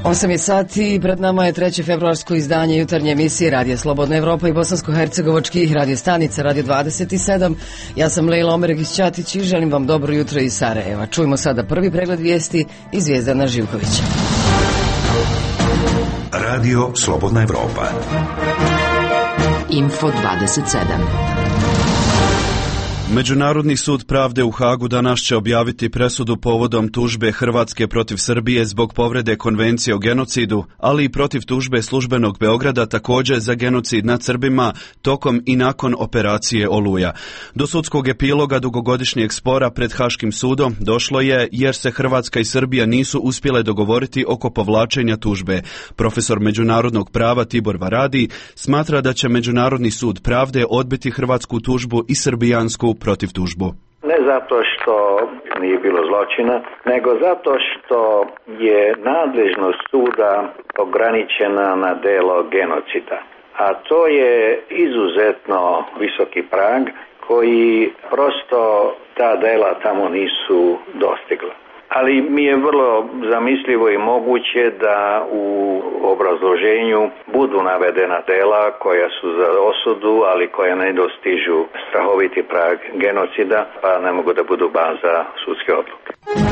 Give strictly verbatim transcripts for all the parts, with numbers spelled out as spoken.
osam je sati i pred nama je treće februarsko izdanje jutarnje emisije Radija Slobodna Evropa i bosansko-hercegovačkih radio stanica Radio dvadeset sedam. Ja sam Lejla Omeregić-Ćatić i želim vam dobro jutro iz Sarajeva. Čujmo sada prvi pregled vijesti iz Zvijezdana Živkovića. Radio Slobodna Evropa. Info dvadeset sedam. Međunarodni sud pravde u Hagu danas će objaviti presudu povodom tužbe Hrvatske protiv Srbije zbog povrede konvencije o genocidu, ali i protiv tužbe službenog Beograda također za genocid nad Srbima tokom i nakon operacije Oluja. Do sudskog epiloga dugogodišnjeg spora pred Haškim sudom došlo je jer se Hrvatska i Srbija nisu uspjele dogovoriti oko povlačenja tužbe. Profesor međunarodnog prava Tibor Varadi smatra da će Međunarodni sud pravde odbiti hrvatsku tužbu i srbijansku protiv tužbu. Ne zato što nije bilo zločina, nego zato što je nadležnost suda ograničena na delo genocida. A to je izuzetno visoki prag koji prosto ta dela tamo nisu dostigla. Ali mi je vrlo zamislivo i moguće da u obrazloženju budu navedena dela koja su za osudu, ali koja ne dostižu strahoviti prag genocida, pa ne mogu da budu baza sudske odluke.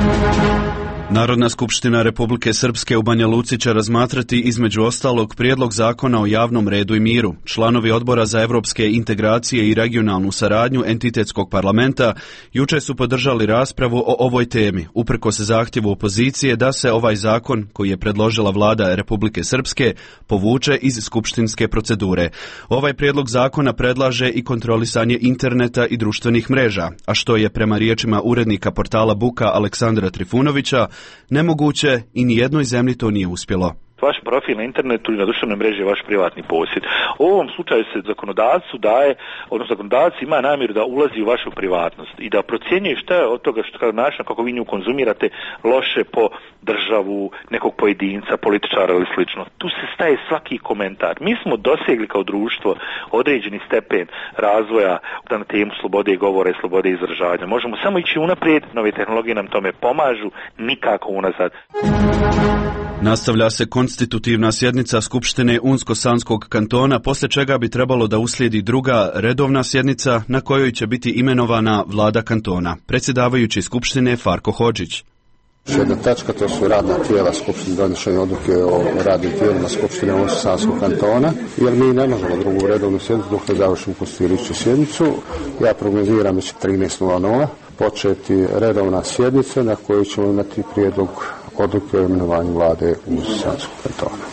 Narodna skupština Republike Srpske u Banja Luci će razmatrati između ostalog prijedlog zakona o javnom redu i miru. Članovi odbora za evropske integracije i regionalnu saradnju entitetskog parlamenta jučer su podržali raspravu o ovoj temi, uprkos zahtjevu opozicije da se ovaj zakon, koji je predložila vlada Republike Srpske, povuče iz skupštinske procedure. Ovaj prijedlog zakona predlaže i kontrolisanje interneta i društvenih mreža, a što je prema riječima urednika portala Buka Aleksandra Trifunovića nemoguće i ni jednoj zemlji to nije uspjelo. Vaš profil na internetu i na društvenoj mreži je vaš privatni posjed. U ovom slučaju se zakonodavcu daje, odnosno zakonodavac ima namjeru da ulazi u vašu privatnost i da procjenjuje šta je od toga što kao način kako vi nju konzumirate loše po državu, nekog pojedinca, političara ili slično. Tu se staje svaki komentar. Mi smo dosegli kao društvo određeni stepen razvoja na temu slobode govora i slobode izražavanja. Možemo samo ići unaprijed, nove tehnologije nam tome pomažu, nikako unazad. Nastavlja se konstitutivna sjednica Skupštine Unsko-Sanskog kantona, poslije čega bi trebalo da uslijedi druga redovna sjednica na kojoj će biti imenovana vlada kantona. Predsjedavajući Skupštine Farko Hodžić. Jedna tačka, to su radna tijela Skupštine, donošenje odluke o radnim tijelima Skupštine Unsko-Sanskog kantona, jer mi ne možemo drugu redovnu sjednicu dok ne završimo konstituirajuću sjednicu. Ja prognoziram da će trinaest nula početi redovna sjednica na kojoj ćemo imati prijedlog odluke o imenovanju vlade Unsko-Sanskog kantona.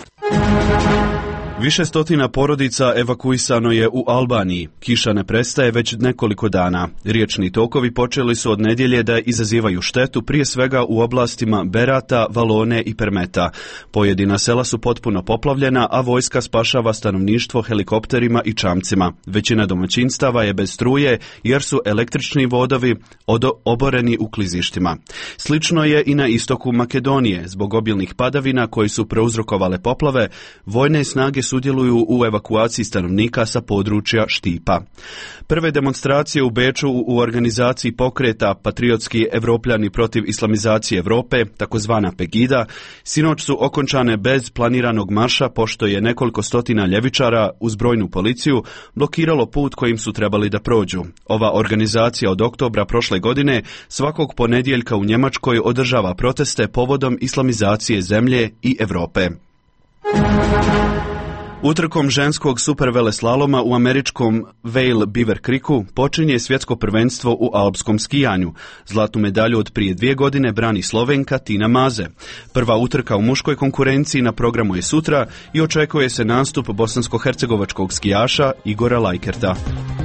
Više stotina porodica evakuisano je u Albaniji. Kiša ne prestaje već nekoliko dana. Riječni tokovi počeli su od nedjelje da izazivaju štetu, prije svega u oblastima Berata, Valone i Permeta. Pojedina sela su potpuno poplavljena, a vojska spašava stanovništvo helikopterima i čamcima. Većina domaćinstava je bez struje jer su električni vodovi oboreni u klizištima. Slično je i na istoku Makedonije. Zbog obilnih padavina koji su prouzrokovale poplave, vojne snage sudjeluju u evakuaciji stanovnika sa područja Štipa. Prve demonstracije u Beču u organizaciji pokreta Patriotski Evropljani protiv islamizacije Europe, takozvana Pegida, sinoć su okončane bez planiranog marša, pošto je nekoliko stotina ljevičara uz brojnu policiju blokiralo put kojim su trebali da prođu. Ova organizacija od oktobra prošle godine svakog ponedjeljka u Njemačkoj održava proteste povodom islamizacije zemlje i Europe. Utrkom ženskog superveleslaloma u američkom Vail Beaver Creeku počinje svjetsko prvenstvo u alpskom skijanju. Zlatnu medalju od prije dvije godine brani Slovenka Tina Maze. Prva utrka u muškoj konkurenciji na programu je sutra i očekuje se nastup bosansko-hercegovačkog skijaša Igora Lajkerta.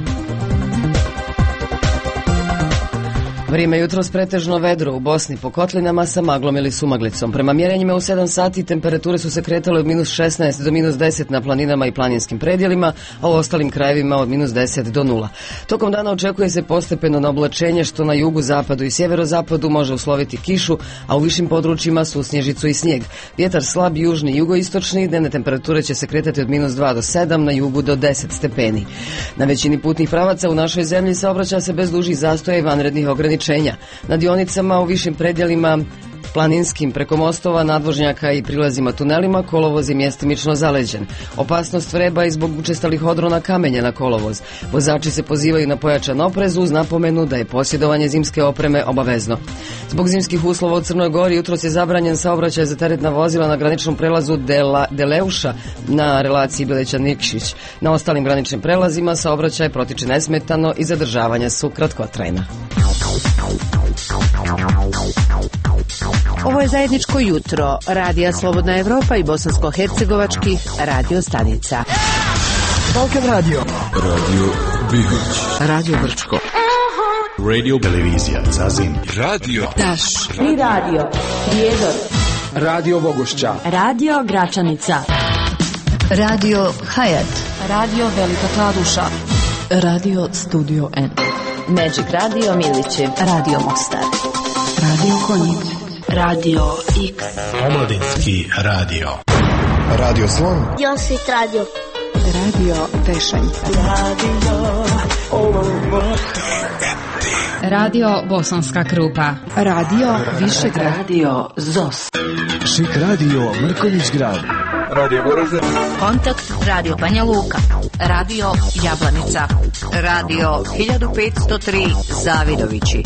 Vrijeme jutros pretežno vedro u Bosni po kotlinama sa maglom ili sumaglicom. Prema mjerenjima u sedam sati temperature su se kretale od minus šesnaest do minus deset na planinama i planinskim predjelima, a u ostalim krajevima od minus deset do nula. Tokom dana očekuje se postepeno na oblačenje što na jugu, zapadu i sjeverozapadu može usloviti kišu, a u višim područjima susnježicu i snijeg. Vjetar slab južni i jugoistočni, dnevne temperature će se kretati od minus dva do sedam, na jugu do deset stepeni. Na većini putnih pravaca u našoj zemlji saobraća se bez dužih zastoja i vanrednih ograničenja. Na dionicama u višim predjelima Planinskim preko mostova, nadvožnjaka i prilazima tunelima kolovoz je mjestimično zaleđen. Opasnost vreba i zbog učestalih odrona kamenja na kolovoz. Vozači se pozivaju na pojačan oprez uz napomenu da je posjedovanje zimske opreme obavezno. Zbog zimskih uslova u Crnoj Gori jutros je zabranjen saobraćaj za teretna vozila na graničnom prelazu Dela, Deleuša na relaciji Bileća-Nikšić. Na ostalim graničnim prelazima saobraćaj protiče nesmetano i zadržavanja su kratkotrajna. Ovo je zajedničko jutro Radija Slobodna Evropa i bosansko-hercegovačkih radio stanica. Balkan Radio, Radio Bihać, Radio Brčko, Radio Televizija Zazin, Radio Taš, Tri Radio, Prijedor, Radio Bogošća, Radio Gračanica, Radio Hayat, Radio Velika Kladuša, Radio Studio N, Magic Radio Milići, Radio Mostar, Radio Konjic, Radio X, Omladinski radio, Radio Slon, Josit Radio, Radio Tešanj, Radio Radio Bosanska Krupa, Radio Višegrad, Radio Zos, Šik Radio Mrkonjić Grad, Radio Goražde, Kontakt Radio Banja Luka, Radio Jablanica, Radio hiljadu petsto tri Zavidovići.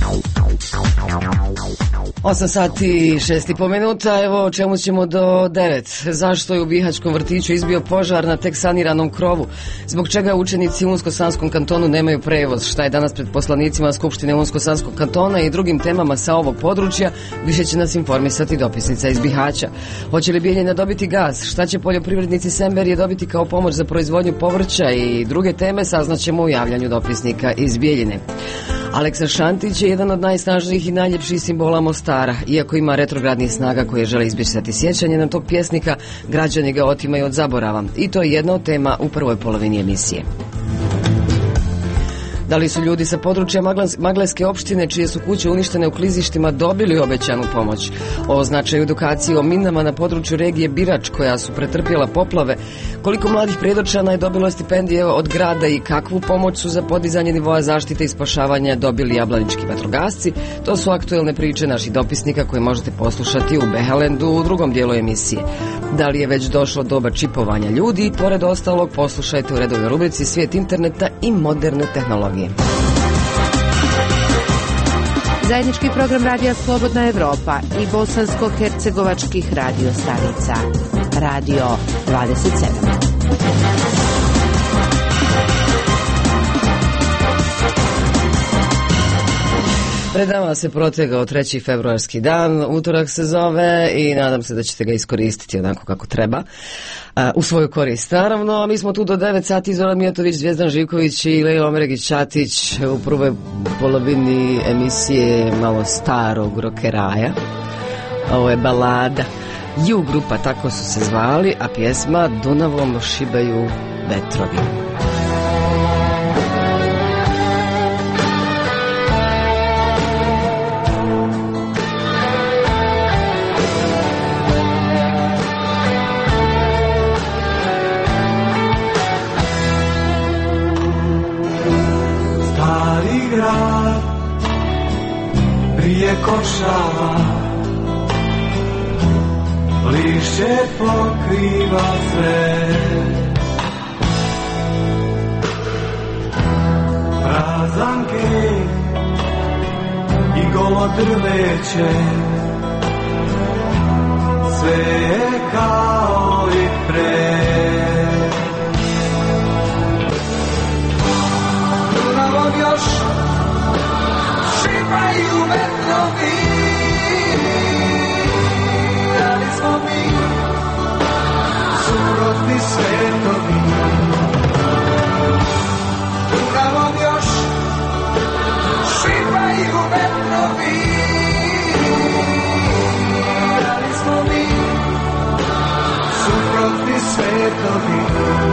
osam sati i šest i po minuta, evo o čemu ćemo do devet. Zašto je u Bihaćkom vrtiću izbio požar na tek saniranom krovu? Zbog čega učenici u Unsko-Sanskom kantonu nemaju prevoz? Šta je danas pred poslanicima Skupštine Unsko-Sanskog kantona i drugim temama sa ovog područja? Više će nas informisati dopisnica iz Bihaća. Hoće li Bijeljina dobiti gaz? Šta će poljoprivrednici Semberije dobiti kao pomoć za proizvodnju povrća i druge teme saznaćemo u javljanju dopisnika iz Bijeljine. Aleksa Šantić je jedan od najsnažnijih i najljepših simbola Mostara. Iako ima retrogradnih snaga koje žele izbrisati sjećanje na tog pjesnika, građani ga otimaju od zaborava. I to je jedna od tema u prvoj polovini emisije. Da li su ljudi sa područja Magleske opštine, čije su kuće uništene u klizištima, dobili obećanu pomoć? O značaju edukacije o minama na području regije Birač, koja su pretrpjela poplave, koliko mladih predočana je dobilo stipendije od grada i kakvu pomoć su za podizanje nivoa zaštite i spašavanja dobili jablanički vatrogasci, to su aktuelne priče naših dopisnika koje možete poslušati u Behalendu u drugom dijelu emisije. Da li je već došlo doba čipovanja ljudi i pored ostalog poslušajte u redovnoj rubrici Svijet interneta i moderne tehnologije. Zajednički program Radija Slobodna Evropa i bosansko-hercegovačkih radio stanica. Radio dvadeset sedam. Pred nama se protegao treći februarski dan, utorak se zove i nadam se da ćete ga iskoristiti onako kako treba. U svoju korist. Naravno, mi smo tu do devet sati, Zoran Mijatović, Zvijezdan Živković i Lejla Omeregić-Čatić u prvoj polovini emisije malo starog rokeraja. Ovo je balada Ju grupa, tako su se zvali, a pjesma Dunavom šibaju vetrovi. Prije košava lišće pokriva sve, prazan kej i golo drveće, sve je kao i pre. Dunavom još šipaju vetrovi, ali smo mi suprotni svetovi. Dunavom još šipaju vetrovi, ali smo mi suprotni svetovi.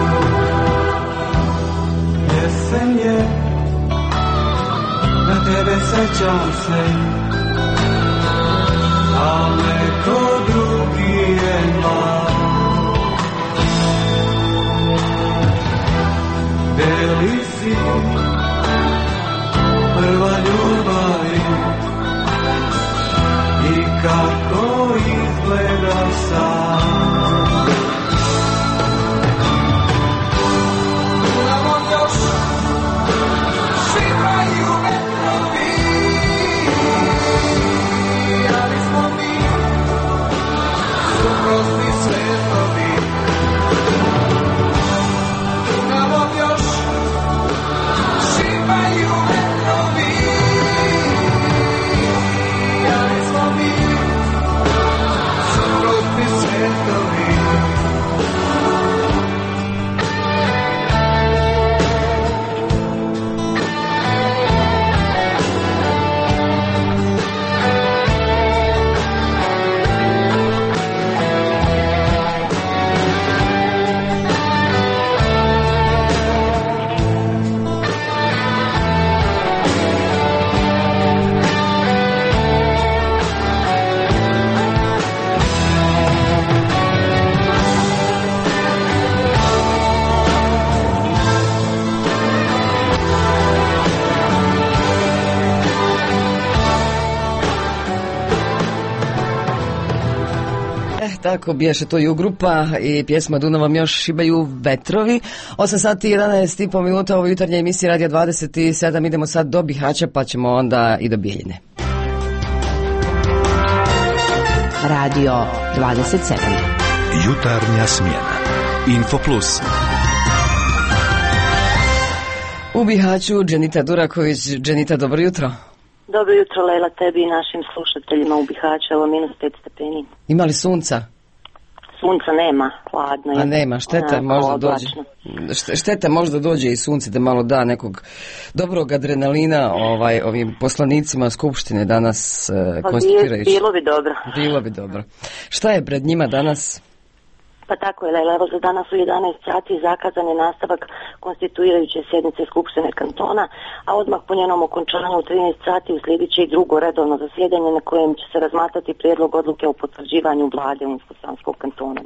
Jesen je, na tebe sećam se, a neko drugi je mlad. Beli si, prva ljubav i kad tako, biješe to ju grupa i pjesma Dunavom još šibaju vetrovi. osam sati i jedanaest i pol minuta ovo jutarnje emisije Radio dvadeset sedam. Idemo sad do Bihaća pa ćemo onda i do Bijeljine. Radio dvadeset sedam. Jutarnja smjena. Info Plus. U Bihaću Dženita Duraković. Dženita, dobro jutro. Dobro jutro, Lela, tebi i našim slušateljima u Bihaću, evo minus pet stepeni. Ima li sunca? Sunca nema, hladno je. A nema, šteta možda dođe. Šteta možda dođe i sunce da malo da nekog dobrog adrenalina ovaj, ovim poslanicima Skupštine danas uh, pa konstituirajući. Bilo bi dobro. Bilo bi dobro. Šta je pred njima danas? Pa tako je, Lela, evo za danas u jedanaest sati zakazan je nastavak konstituirajuće sjednice Skupštine kantona, a odmah po njenom okončanju u trinaest sati uslijedit će i drugo redovno zasjedanje na kojem će se razmatrati prijedlog odluke o potvrđivanju vlade Unsko-Sanskog kantona.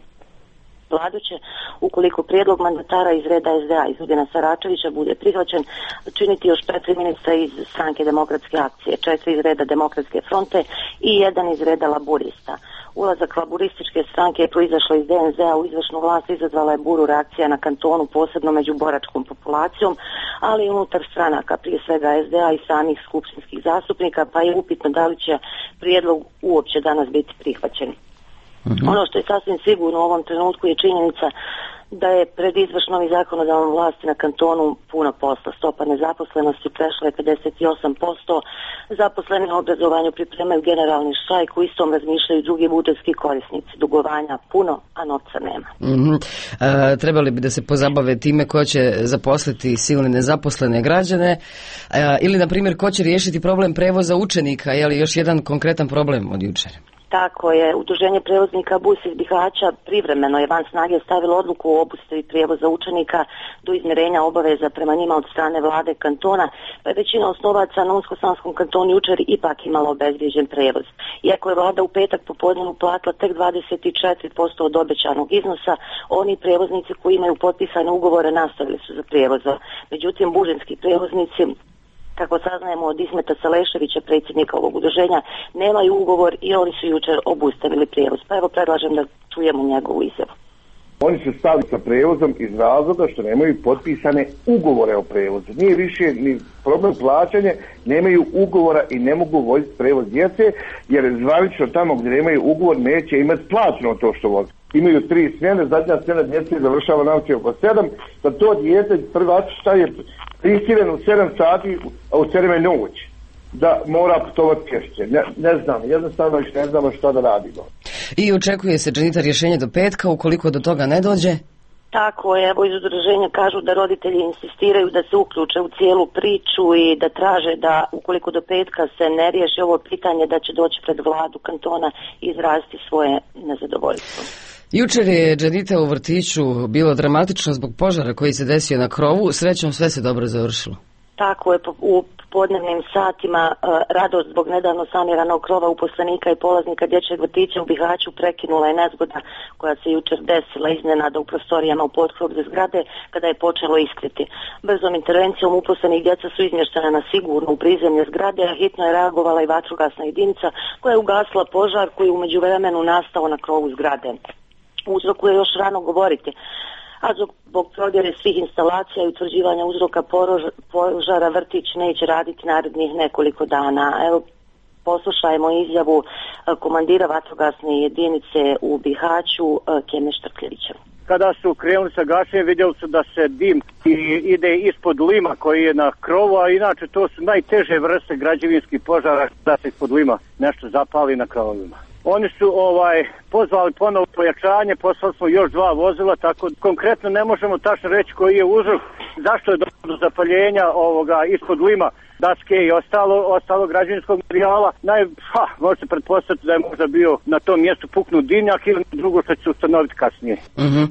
Vladu će, ukoliko prijedlog mandatara iz reda es de a iz Udina Saračevića bude prihvaćen, činiti još četiri ministra iz stranke Demokratske akcije, četiri iz reda Demokratske fronte i jedan iz reda Laburista. Ulazak laburističke stranke je proizašla iz de en ze a u izvršnu vlast, izazvala je buru reakcija na kantonu, posebno među boračkom populacijom, ali i unutar stranaka, prije svega es de a i samih skupštinskih zastupnika, pa je upitno da li će prijedlog uopće danas biti prihvaćen. Mm-hmm. Ono što je sasvim sigurno u ovom trenutku je činjenica da je pred izvršnom i zakonodavnom vlasti na kantonu puno posla. Stopa nezaposlenosti prešla je pedeset osam posto, zaposleni u obrazovanju pripremaju generalni štrajk, u istom razmišljaju drugi budžetski korisnici. Dugovanja puno, a novca nema. Mm-hmm. E, trebali bi da se pozabave time ko će zaposliti silne nezaposlene građane e, ili, na primjer, ko će riješiti problem prevoza učenika, je li još jedan konkretan problem od jučer? Tako je, Udruženje prevoznika Bus iz Bihaća privremeno je van snage stavilo odluku o obustavi prijevoza učenika do izmirenja obaveza prema njima od strane vlade kantona, pa je većina osnovaca na Unsko-Sanskom kantonu jučer ipak imala obezvrijeđen prevoz. Iako je vlada u petak popodne uplatila tek dvadeset četiri posto od obećanog iznosa, oni prevoznici koji imaju potpisane ugovore nastavili su za prijevoza. Međutim, buženski prevoznici, kako saznajemo od Ismeta Saleševića, predsjednika ovog udruženja, nemaju ugovor i oni su jučer obustavili prijevoz. Pa evo predlažem da čujemo njegovu izjavu. Oni su stali sa prevozom iz razloga što nemaju potpisane ugovore o prevozu. Nije više ni problem plaćanja, nemaju ugovora i ne mogu voziti prevoz djece, jer zvanično tamo gdje nemaju ugovor neće imati plaćeno to što vozi. Imaju tri smjene, zadnja smjena djece završava nauči oko sedam, da to djece prvač šta je prisilen u sedam sati, a u sedam je noć, da mora putovati pješće. Ne, ne znam, jednostavno još ne znamo šta da radimo. I očekuje se, Dženita, rješenje do petka, ukoliko do toga ne dođe? Tako je, evo iz udruženja kažu da roditelji insistiraju da se uključe u cijelu priču i da traže da ukoliko do petka se ne riješi ovo pitanje, da će doći pred vladu kantona i izraziti svoje nezadovoljstvo. Jučer je, Dženita, u vrtiću bilo dramatično zbog požara koji se desio na krovu. Srećom, sve se dobro završilo. Tako je, u podnevnim satima radost zbog nedavno saniranog krova uposlenika i polaznika dječjeg vrtića u Bihaću prekinula je nezgoda koja se jučer desila iznenada u prostorijama u potkrovlju zgrade kada je počelo iskriti. Brzom intervencijom uposlenih djeca su izmještena na sigurno u prizemlje zgrade, a hitno je reagovala i vatrogasna jedinica koja je ugasila požar koji je u međuvremenu nastao na krovu zgrade. Uzroku je još rano govoriti, a zbog provjere svih instalacija i utvrđivanja uzroka požara vrtić neće raditi narednih nekoliko dana. Evo, poslušajmo izjavu komandira vatrogasne jedinice u Bihaću, Keme Štrkljevića. Kada su krenuli sa gašenjem, vidjeli su da se dim ide ispod lima koji je na krovu, a inače to su najteže vrste građevinskih požara da se ispod lima nešto zapali na krovovima. Oni su ovaj pozvali ponovo pojačanje, poslali smo još dva vozila, tako konkretno ne možemo tačno reći koji je uzrok, zašto je došlo do zapaljenja ovoga ispod lima daske i ostalo, ostalo građevinskog materijala. Naj, ha, može se pretpostaviti da je možda bio na tom mjestu puknut dimnjak ili drugo što će se ustanoviti kasnije. Uh-huh.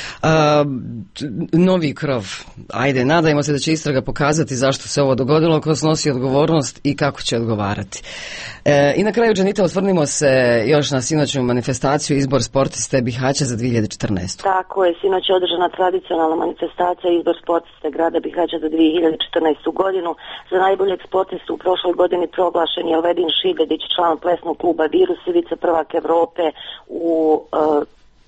A, novi krov. Ajde, nadajmo se da će istraga pokazati zašto se ovo dogodilo, ko snosi odgovornost i kako će odgovarati. E, I na kraju, Dženita, osvrnimo se još na sinoćnu manifestaciju Izbor sport sportiste Bihaća za dvije hiljade četrnaestu. Tako je, sinoć je održana tradicionalna manifestacija izbor sportiste grada Bihaća za dvije hiljade četrnaestu godinu. Za najboljeg sportistu u prošloj godini proglašen je Elvedin Šibedić, član plesnog kluba Virus, Ivica prvak Evrope u uh,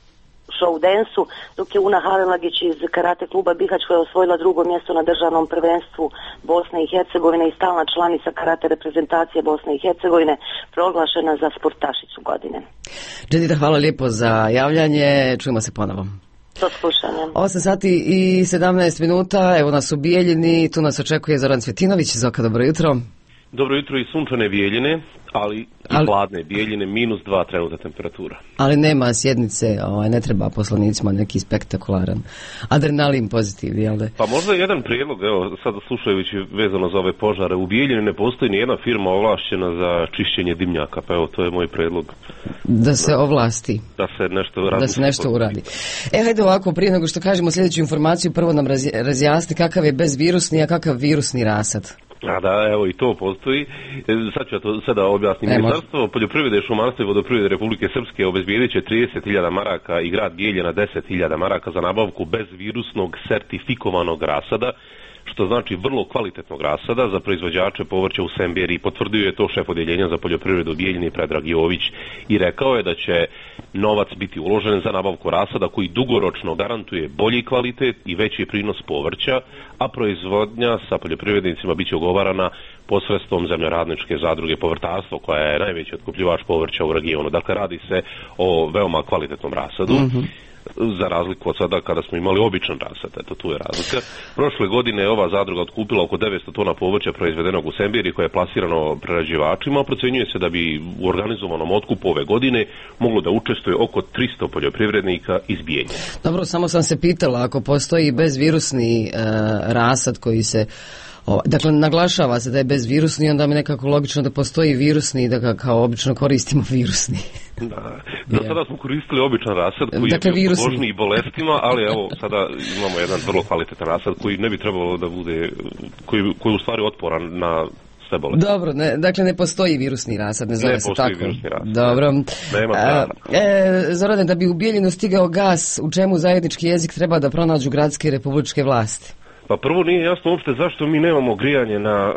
show densu, dok je Una Halelagić iz karate kluba Bihać koja je osvojila drugo mjesto na državnom prvenstvu Bosne i Hercegovine i stalna članica karate reprezentacije Bosne i Hercegovine, proglašena za sportašicu godine. Džedita, hvala lijepo za javljanje, čujemo se ponovo. Do slušanja. osam sati i sedamnaest minuta, evo nas u Bijeljini, tu nas očekuje Zoran Cvetinović. Zoka, dobro jutro. Dobro jutro i sunčane Bijeljine, ali i ali, hladne Bijeljine, minus dva trenutna temperatura. Ali nema sjednice, ovaj, ne treba poslanicima neki spektakularan adrenalin pozitivni, jel da? Pa možda jedan prijedlog, evo sad slušajući vezano za ove požare, u Bijeljini ne postoji ni jedna firma ovlašćena za čišćenje dimnjaka, pa evo to je moj prijedlog. Da se ovlasti. Da se nešto radi. Da se nešto uradi. E, hajde ovako, prije nego što kažemo sljedeću informaciju, prvo nam razjasni kakav je bezvirusni, a kakav virusni rasad. A da, evo i to postoji. Sad ću ja to sada objasniti. Ministarstvo poljoprivrede, šumarstva i vodoprivrede Republike Srpske obezbijedit će trideset hiljada maraka i grad Bijeljina deset hiljada maraka za nabavku bezvirusnog sertifikovanog rasada, što znači vrlo kvalitetnog rasada za proizvođače povrća u Semberi. Potvrdio je to šef odjeljenja za poljoprivredu Bijeljini Predrag Jović i rekao je da će novac biti uložen za nabavku rasada koji dugoročno garantuje bolji kvalitet i veći prinos povrća, a proizvodnja sa poljoprivrednicima biće ugovarana posredstvom zemljoradničke zadruge Povrtarstvo, koja je najveći otkupljivač povrća u regionu. Dakle, radi se o veoma kvalitetnom rasadu. Mm-hmm. Za razliku od sada kada smo imali običan rasad, eto tu je razlika. Prošle godine je ova zadruga otkupila oko devetsto tona povrća proizvedenog u Semberi koje je plasirano prerađivačima. Procenjuje se da bi u organizovanom otkupu ove godine moglo da učestvuje oko tristo poljoprivrednika iz Bijeljine. Dobro, samo sam se pitala, ako postoji bezvirusni e, rasad koji se O, dakle, naglašava se da je bezvirusni, onda mi nekako logično da postoji virusni i da ga kao obično koristimo virusni. Da, do sada smo koristili običan rasad koji dakle, je bio podložniji bolestima, ali evo sada imamo jedan vrlo kvalitetan rasad koji ne bi trebalo da bude, koji, koji je u stvari otporan na sve bolesti. Dobro, ne, dakle ne postoji virusni rasad, ne zove ne se tako. Ne postoji virusni rasad. Dobro. Nema A, e, Zorane, da bi u Bijeljinu stigao gas, u čemu zajednički jezik treba da pronađu gradske i republičke vlasti? Pa prvo nije jasno uopšte zašto mi nemamo grijanje na,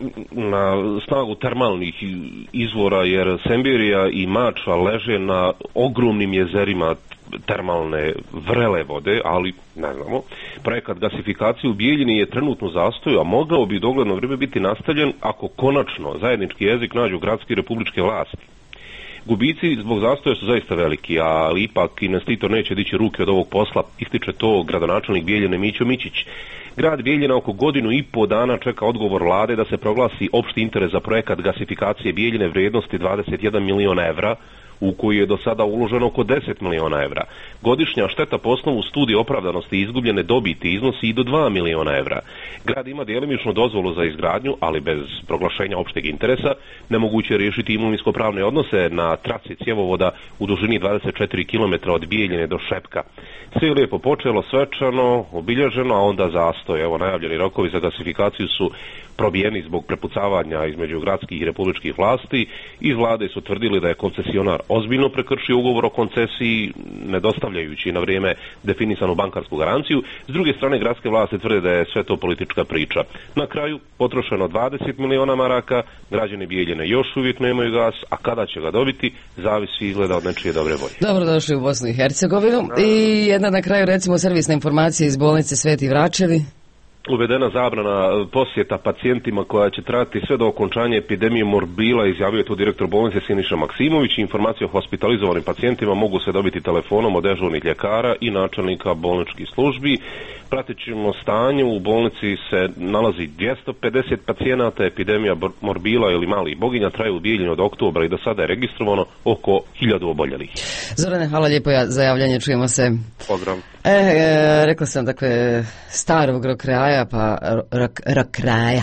na snagu termalnih izvora, jer Semberija i Mačva leže na ogromnim jezerima termalne vrele vode, ali ne znamo. Projekat gasifikacije u Bijeljini je trenutno zastoj, a mogao bi dogledno vrijeme biti nastavljen ako konačno zajednički jezik nađu gradske i republičke vlasti. Gubici zbog zastoja su zaista veliki, ali ipak investitor neće dići ruke od ovog posla, ističe to gradonačelnik Bijeljine Mićo Mićić. Grad Bijeljina oko godinu i po dana čeka odgovor vlade da se proglasi opšti interes za projekat gasifikacije Bijeljine vrijednosti dvadeset jedan milion evra, u koji je do sada uloženo oko deset miliona evra. Godišnja šteta po osnovu studije opravdanosti izgubljene dobiti iznosi i do dva miliona evra. Grad ima djelimičnu dozvolu za izgradnju, ali bez proglašenja opšteg interesa nemoguće je riješiti imovinsko-pravne odnose na traci cjevovoda u dužini dvadeset četiri kilometra od Bijeljine do Šepka. Sve je lijepo počelo, svečano, obilježeno, a onda zastoj. Evo, najavljeni rokovi za gasifikaciju su probijeni zbog prepucavanja između gradskih i republičkih vlasti. Iz vlade su tvrdili da je koncesionar ozbiljno prekršio ugovor o koncesiji, nedostavljajući na vrijeme definisanu bankarsku garanciju. S druge strane, gradske vlasti tvrde da je sve to politička priča. Na kraju potrošeno dvadeset miliona maraka, građani Bijeljine još uvijek nemaju gas, a kada će ga dobiti, zavisi izgleda od nečije dobre volje. Dobro došli u Bosnu i Hercegovinu. I jedna na kraju, recimo, servisna informacija iz bolnice Sveti Vračevi. Uvedena zabrana posjeta pacijentima koja će trajati sve do okončanja epidemije morbila, izjavio je to direktor bolnice Siniša Maksimović. Informacije o hospitalizovanim pacijentima mogu se dobiti telefonom od dežurnih ljekara i načelnika bolničkih službi. Pratit ćemo stanje, u bolnici se nalazi dvjesto pedeset pacijenata, epidemija morbila ili malih boginja traje u Bijeljini od oktobra i do sada je registrovano oko hiljadu oboljelih. Zorane, hvala lijepo za javljanje, čujemo se. Pozdrav. E, e, rekla sam, dakle, starog rock kraja, pa rock, rock kraja.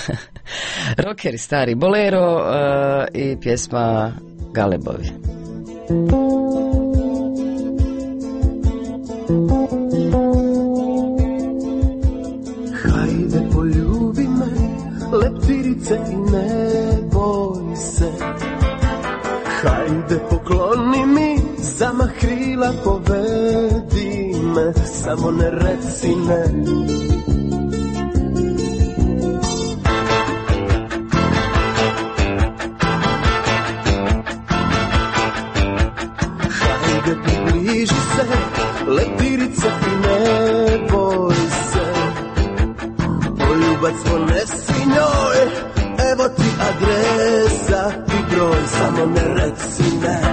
Rockeri stari, Bolero uh, i pjesma Galebovi. Hajde poljubi me, leptirice i ne boj se. Hajde pokloni mi zamah krila me, samo ne reci ne. Hajde približi se, leptirice i ne boj se. Poljubac ponesi njoj, evo ti adresa i broj, samo ne reci ne.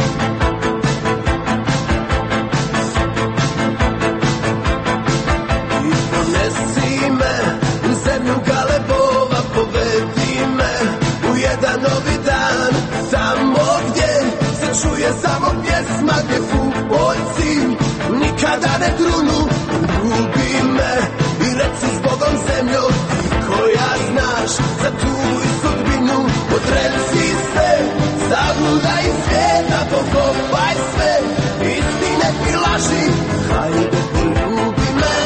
I ponesi me u zemlju Galebova, povedi me u jedan novi dan, tamo gdje se čuje samo pjesma, gdje fudbalci nikada ne trunu. Ljubi me i reci s Bogom zemljo, ti koja znaš za tugu i sudbinu. Odreci se, zabludaj svijeta, pokopaj sve, istine ti laži, hajde poljubi me.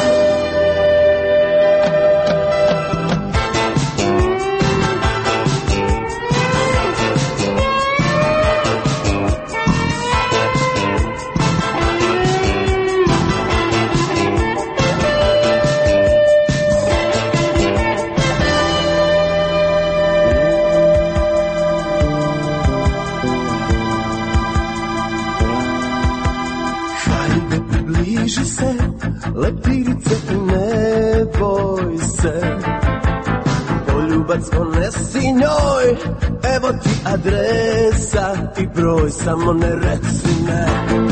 Bliži se, leptirice i ne boj se. Poljubac ponesi njoj, evo ti adresa i broj, samo ne reci ne.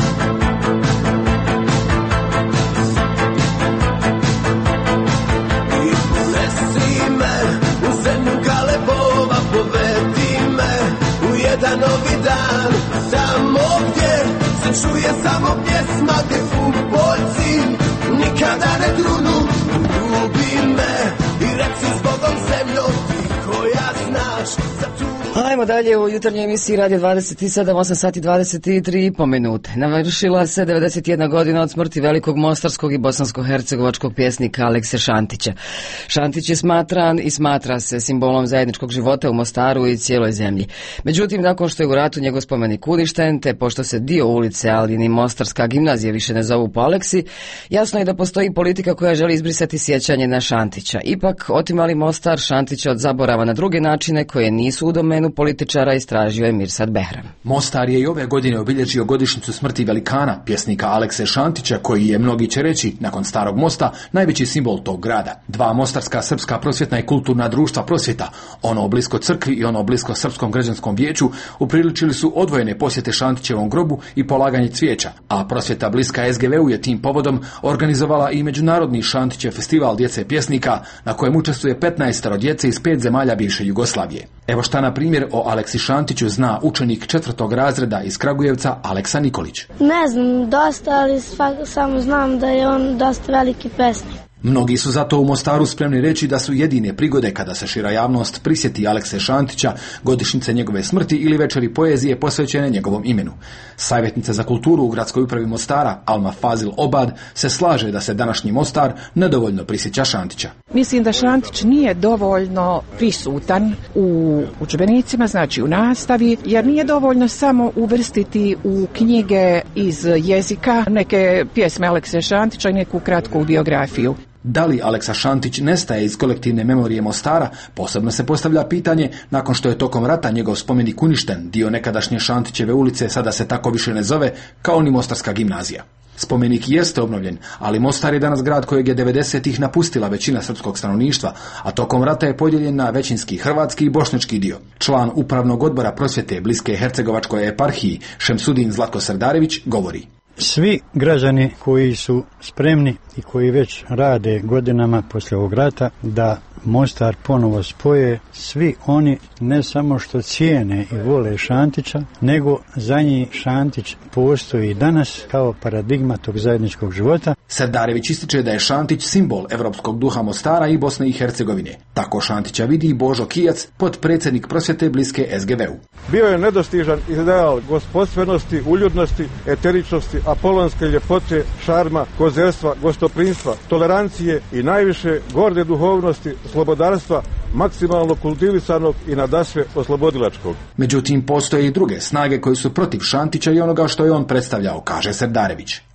I ponesi me u zemlju Galebova, povedi me u jedan novi dan, tamo gdje se čuje samo pjesma, gdje fudbalci nikada ne trunu. Ljubi me i reci s Bogom zemljo, ti koja znaš za tu. Ajmo dalje u jutarnjoj emisiji Radio dvadeset sedam, osam sati dvadeset tri i po minute. Navršila se devedeset jedna godina od smrti velikog mostarskog i bosansko-hercegovačkog pjesnika Alekse Šantića. Šantić je smatran i smatra se simbolom zajedničkog života u Mostaru i cijeloj zemlji. Međutim, nakon što je u ratu njegov spomenik uništen, te pošto se dio ulice, ali ni Mostarska gimnazija više ne zovu po Aleksi, jasno je da postoji politika koja želi izbrisati sjećanje na Šantića. Ipak, otimali Mostar Šantića od zaborava na druge načine koje nisu u domenu političara, istražio je Mirsad Behram. Mostar je i ove godine obilježio godišnjicu smrti velikana, pjesnika Alekse Šantića, koji je, mnogi će reći, nakon Starog mosta, najveći simbol tog grada. Dva mostarska srpska prosvjetna i kulturna društva prosvjeta, ono blisko crkvi i ono blisko srpskom građanskom vijeću, upriličili su odvojene posjete Šantićevom grobu i polaganje cvijeća, a prosvjeta bliska es ge ve u je tim povodom organizovala i međunarodni Šantićev festival djece pjesnika, na kojem učestvuje petnaestoro djece iz pet zemalja bivše Jugoslavije. Evo šta, na primjer, o Aleksi Šantiću zna učenik četvrtog razreda iz Kragujevca Aleksa Nikolić. Ne znam dosta, ali samo znam da je on dosta veliki pesnik. Mnogi su zato u Mostaru spremni reći da su jedine prigode kada se šira javnost prisjeti Alekse Šantića, godišnjice njegove smrti ili večeri poezije posvećene njegovom imenu. Savjetnica za kulturu u gradskoj upravi Mostara, Alma Fazil Obad, se slaže da se današnji Mostar nedovoljno prisjeća Šantića. Mislim da Šantić nije dovoljno prisutan u udžbenicima, znači u nastavi, jer nije dovoljno samo uvrstiti u knjige iz jezika neke pjesme Alekse Šantića i neku kratku biografiju. Da li Aleksa Šantić nestaje iz kolektivne memorije Mostara, posebno se postavlja pitanje nakon što je tokom rata njegov spomenik uništen. Dio nekadašnje Šantićeve ulice sada se tako više ne zove, kao ni Mostarska gimnazija. Spomenik jeste obnovljen, ali Mostar je danas grad kojeg je devedesetih napustila većina srpskog stanovništva, a tokom rata je podijeljen na većinski hrvatski i bošnjački dio. Član upravnog odbora prosvjete bliske Hercegovačkoj eparhiji Šemsudin Zlatko Srdarević govori: Svi građani koji su spremni i koji već rade godinama poslije ovog rata da Mostar ponovo spoje, svi oni ne samo što cijene i vole Šantića, nego za njih Šantić postoji danas kao paradigma tog zajedničkog života. Srdarević ističe da je Šantić simbol evropskog duha Mostara i Bosne i Hercegovine. Tako Šantića vidi i Božo Kijac, potpredsjednik prosvjete bliske es ge ve u. Bio je nedostižan ideal gospodstvenosti, uljudnosti, eteričnosti, apolonske ljepote, šarma, kozerstva, gostoprinstva, tolerancije i najviše gorde duhovnosti, slobodarstva, maksimalno kultivisanog i nadasve oslobodilačkog. Međutim, postoje i druge snage koje su protiv Šantića i onoga što je on predstavljao, kaže Srdarević.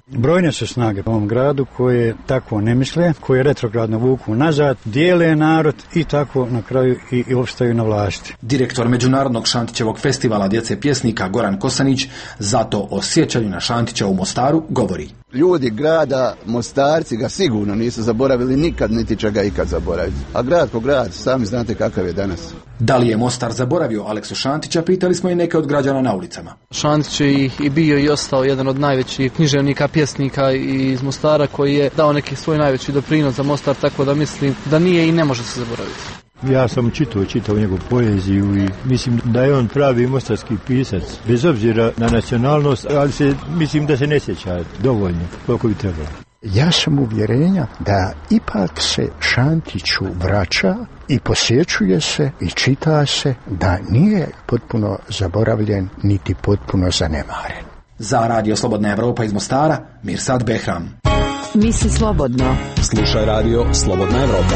Brojne su snage u ovom gradu koje tako ne misle, koje retrogradno vuku nazad, dijele narod i tako na kraju i, i opstaju na vlasti. Direktor Međunarodnog Šantićevog festivala djece pjesnika Goran Kosanić zato o sjećanju na Šantića u Mostaru govori. Ljudi grada, Mostarci ga sigurno nisu zaboravili nikad, niti će ga ikad zaboraviti. A grad ko grad, sami znate kakav je danas. Da li je Mostar zaboravio Aleksu Šantića, pitali smo i neke od građana na ulicama. Šantić je i bio i ostao jedan od najvećih književnika, pjesnika iz Mostara koji je dao neki svoj najveći doprinos za Mostar, tako da mislim da nije i ne može se zaboraviti. Ja sam čitao, čitao njegovu poeziju i mislim da je on pravi mostarski pisac, bez obzira na nacionalnost, ali se, mislim da se ne sjeća dovoljno koliko bi trebalo. Ja sam uvjerenja da ipak se Šantiću vraća i posjećuje se i čita se da nije potpuno zaboravljen niti potpuno zanemaren. Za Radio Slobodna Evropa iz Mostara, Mirsad Behram. Misli slobodno. Slušaj Radio Slobodna Evropa.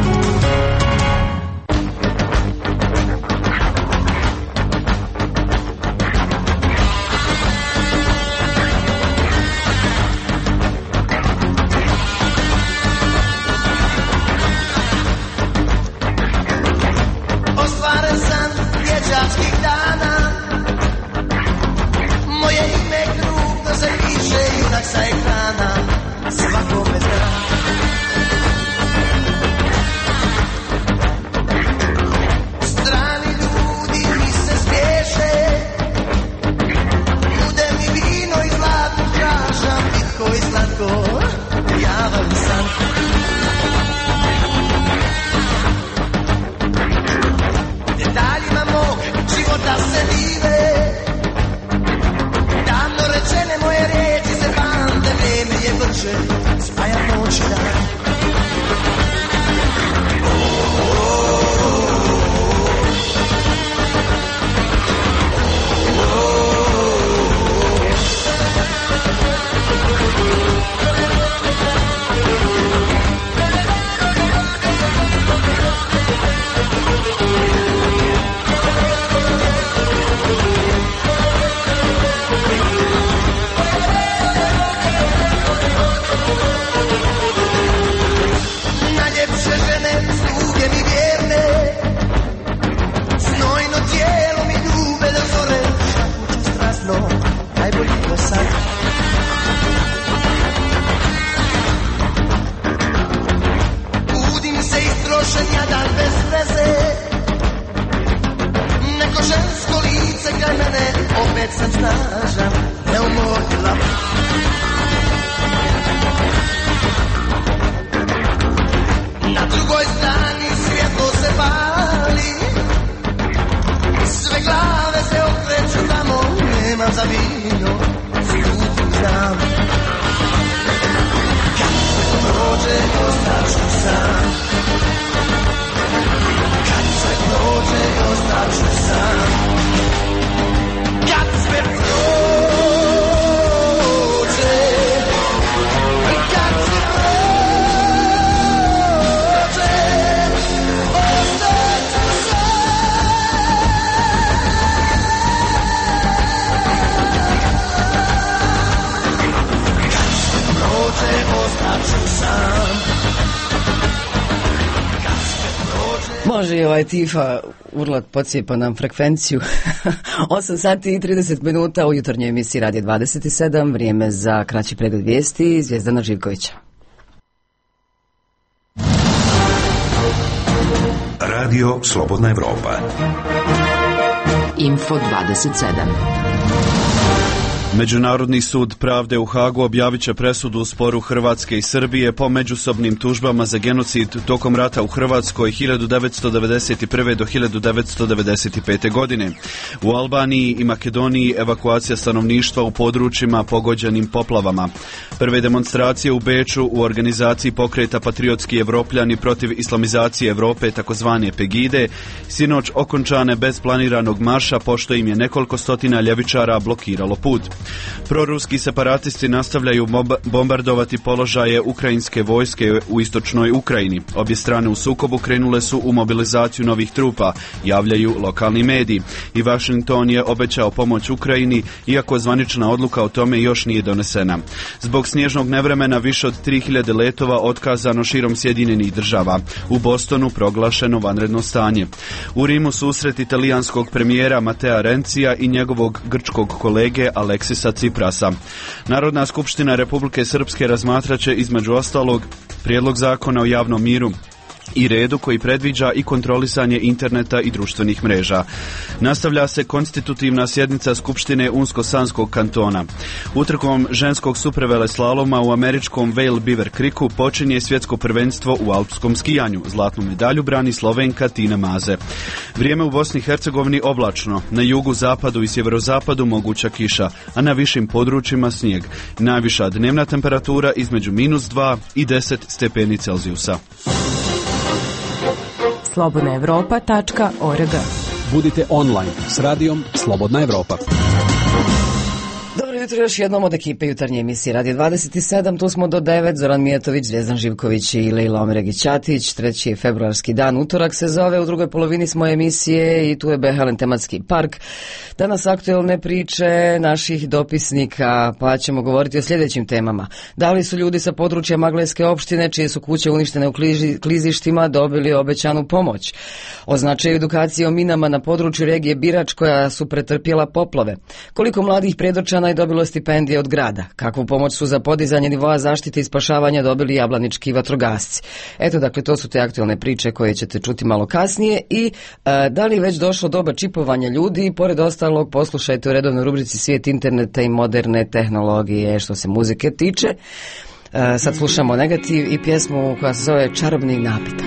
Može i ovaj Tifa urlat podsjepa nam frekvenciju. osam sati i trideset minuta u jutarnjoj emisiji Radio dvadeset sedam. Vrijeme za kraći pregled vijesti. Zvijezdana Živkovića. Radio Slobodna Evropa. Info dvadeset sedam. Međunarodni sud pravde u Hagu objavit će presudu u sporu Hrvatske i Srbije po međusobnim tužbama za genocid tokom rata u Hrvatskoj hiljadu devetsto devedeset prve do hiljadu devetsto devedeset pete. godine. U Albaniji i Makedoniji evakuacija stanovništva u područjima pogođenim poplavama. Prve demonstracije u Beču u organizaciji pokreta Patriotski Evropljani protiv islamizacije Evrope, takozvane Pegide, sinoć okončane bez planiranog marša pošto im je nekoliko stotina ljevičara blokiralo put. Proruski separatisti nastavljaju bombardovati položaje ukrajinske vojske u istočnoj Ukrajini. Obje strane u sukobu krenule su u mobilizaciju novih trupa, javljaju lokalni mediji. I Washington je obećao pomoć Ukrajini, iako zvanična odluka o tome još nije donesena. Zbog snježnog nevremena više od tri hiljade letova otkazano širom Sjedinjenih država. U Bostonu proglašeno vanredno stanje. U Rimu susret italijanskog premijera Matea Renzija i njegovog grčkog kolege Aleksisa Ciprasa. Narodna skupština Republike Srpske razmatraće između ostalog prijedlog zakona o javnom miru i redu koji predviđa i kontrolisanje interneta i društvenih mreža. Nastavlja se konstitutivna sjednica Skupštine Unsko-Sanskog kantona. Utrkom ženskog superveleslaloma u američkom Vail Beaver Creeku počinje svjetsko prvenstvo u alpskom skijanju. Zlatnu medalju brani Slovenka Tina Maze. Vrijeme u Bosni i Hercegovini oblačno. Na jugu, zapadu i sjeverozapadu moguća kiša, a na višim područjima snijeg. Najviša dnevna temperatura između minus dva i deset stepeni Celzijusa. slobodna evropa tačka org. Budite online s radijom Slobodna Evropa. Dobro jutro još jednom od ekipe jutarnje emisije Radio dvadeset sedam, tu smo do devet, Zoran Mijatović, Zvjezdan Živković i Lejla Omeregić-Ćatić. Treći je februarski dan, utorak se zove, u drugoj polovini smo emisije i tu je Behalen tematski park. Danas aktuelne priče naših dopisnika, pa ćemo govoriti o sljedećim temama. Da li su ljudi sa područja Magleske opštine, čije su kuće uništene u klizištima, dobili obećanu pomoć? O značaju edukacije o minama na području regije Birač koja su pretrpjela poplave. Koliko mladih predočana je dobilo stipendije od grada? Kakvu pomoć su za podizanje nivoa zaštite i spašavanja dobili jablanički vatrogasci? Eto, dakle, to su te aktualne priče koje ćete čuti malo kasnije. I e, da li je već došlo doba čipovanja ljudi? Pored ostalog, poslušajte u redovnoj rubrici Svijet interneta i moderne tehnologije što se muzike tiče. E, sad slušamo Negativ i pjesmu koja se zove Čarobni napitak.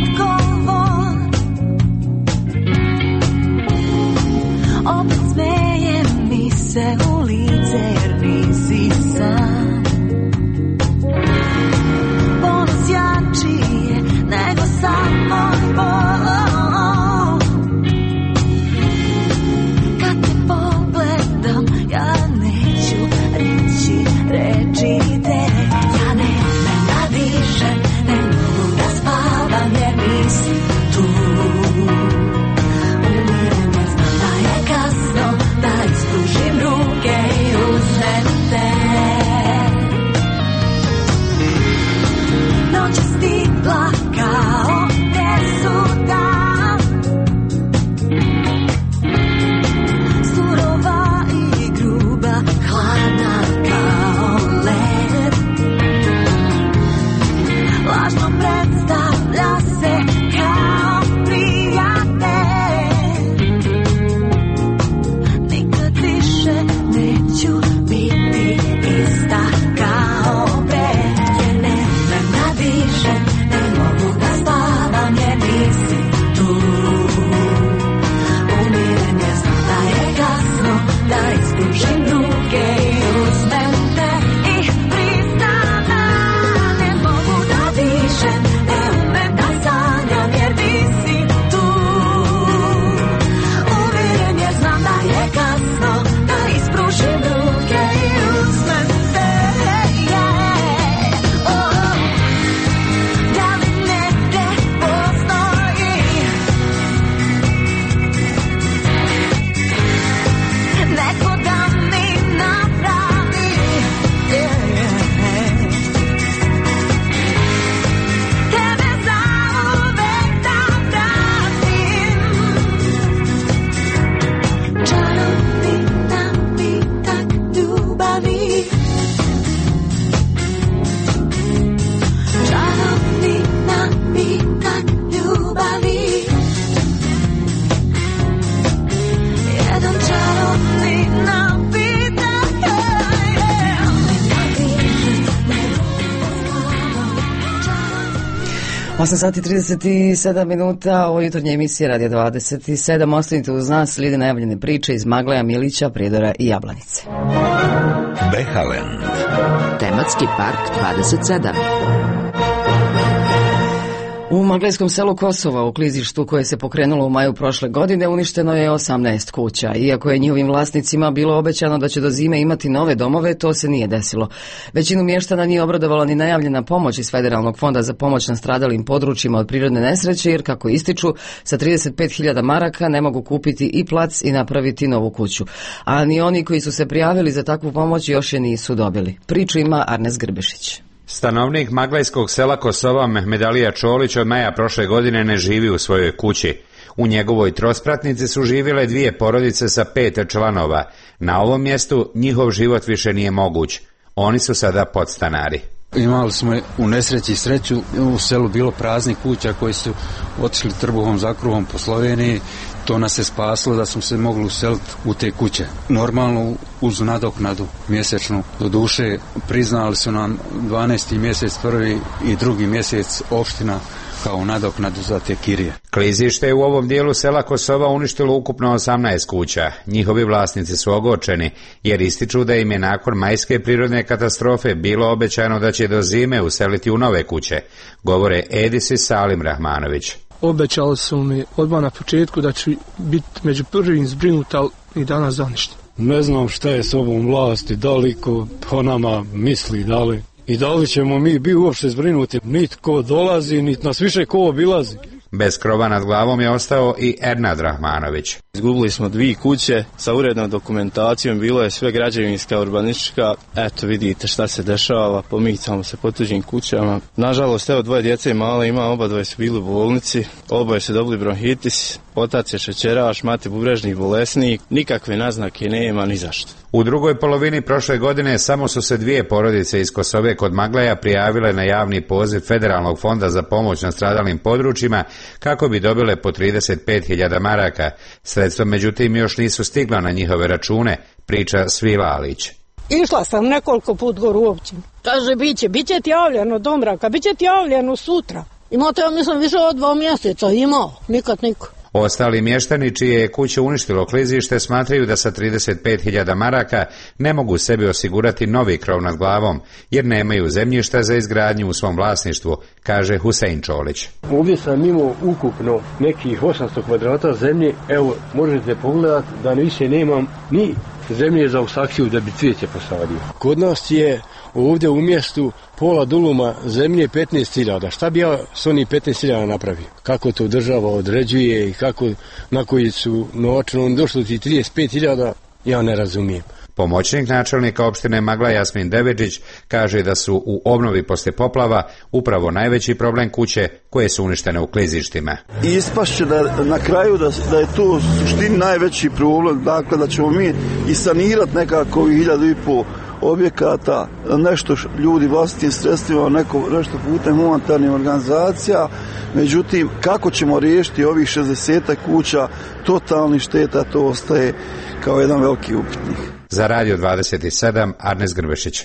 Opet sme osam sati trideset sedam minuta, ovo jutarnje emisije Radio dvadeset sedam. Ostanite uz nas, slijede najavljene priče iz Magleja, Milića, Prijedora i Jablanice. Behalen. Tematski park dvadeset sedam. U maglejskom selu Kosova, u klizištu koje se pokrenulo u maju prošle godine, uništeno je osamnaest kuća. Iako je njihovim vlasnicima bilo obećano da će do zime imati nove domove, to se nije desilo. Većinu mještana nije obradovala ni najavljena pomoć iz Federalnog fonda za pomoć nastradalim područjima od prirodne nesreće, jer, kako ističu, sa trideset pet hiljada maraka ne mogu kupiti i plac i napraviti novu kuću. A ni oni koji su se prijavili za takvu pomoć još je nisu dobili. Priču ima Arnes Grbešić. Stanovnik maglejskog sela Kosova Mehmedalija Čolić od maja prošle godine ne živi u svojoj kući. U njegovoj trospratnici su živjele dvije porodice sa pet članova. Na ovom mjestu njihov život više nije moguć. Oni su sada podstanari. Imali smo u nesreći i sreću, u selu bilo praznih kuća koji su otišli trbuhom za kruhom po Sloveniji. To nas je spasilo da smo se mogli useliti u te kuće. Normalno uz nadoknadu mjesečnu. Do duše priznali su nam dvanaesti mjesec prvi i drugi mjesec opština kao nadoknadu za te kirije. Klizište je u ovom dijelu sela Kosova uništilo ukupno osamnaest kuća. Njihovi vlasnici su ogorčeni jer ističu da im je nakon majske prirodne katastrofe bilo obećano da će do zime useliti u nove kuće, govore Edis i Salim Rahmanović. Obećali su mi odmah na početku da ću biti među prvim zbrinut, ali i danas zaništen. Ne znam šta je s ovom vlasti, da li ko po nama misli, da li i da li ćemo mi biti uopšte zbrinuti. Nitko dolazi, nit nas više ko obilazi. Bez krova nad glavom je ostao i Ernad Rahmanović. Izgubili smo dvije kuće sa urednom dokumentacijom, bilo je sve građevinska, urbanistička. Eto, vidite šta se dešava, pomicamo se po tuđim kućama. Nažalost, evo, dvoje djece male ima, oba dvoje su bili u bolnici, oboje su dobili bronhitis, otac je šećeraš, mati bubrežni bolesnik, nikakve naznake nema ni zašto. U drugoj polovini prošle godine samo su se dvije porodice iz Kosove kod Magleja prijavile na javni poziv Federalnog fonda za pomoć nastradalim područjima kako bi dobile po trideset pet hiljada maraka. Sredstva međutim još nisu stigla na njihove račune, priča Svila Alić. Išla sam nekoliko put gore u općinu. Kaže, biće, biće ti javljeno do mraka, biće ti javljeno sutra. Imate, ja mislim, više od dva mjeseca, imao, nikad niko. Ostali mještani čije je kuće uništilo klizište smatraju da sa trideset pet hiljada maraka ne mogu sebi osigurati novi krov nad glavom, jer nemaju zemljišta za izgradnju u svom vlasništvu, kaže Husein Čolić. Ovdje sam imao ukupno nekih osamsto kvadrata zemlje, evo možete pogledati da više nemam ni zemlje za usakciju da bi cvijeće posadio. Kod nas je ovdje u mjestu pola duluma zemlje petnaest hiljada. Šta bi ja s onih petnaest hiljada napravio? Kako to država određuje i kako, na koji su novačno došli ti trideset pet hiljada, ja ne razumijem. Pomoćnik načelnika opštine Magla Jasmin Devedžić kaže da su u obnovi poslije poplava upravo najveći problem kuće koje su uništene u klizištima. I ispašće da na kraju da, da je to u suštini najveći problem, dakle da ćemo mi i sanirati nekako ovih hiljadu i pol objekata, nešto ljudi vlastitim sredstvima, neko, nešto putem humanitarnih organizacija, međutim kako ćemo riješiti ovih šezdeset kuća totalnih šteta, to ostaje kao jedan veliki upitnik. Za Radio dvadeset sedam, Arnes Grbešić.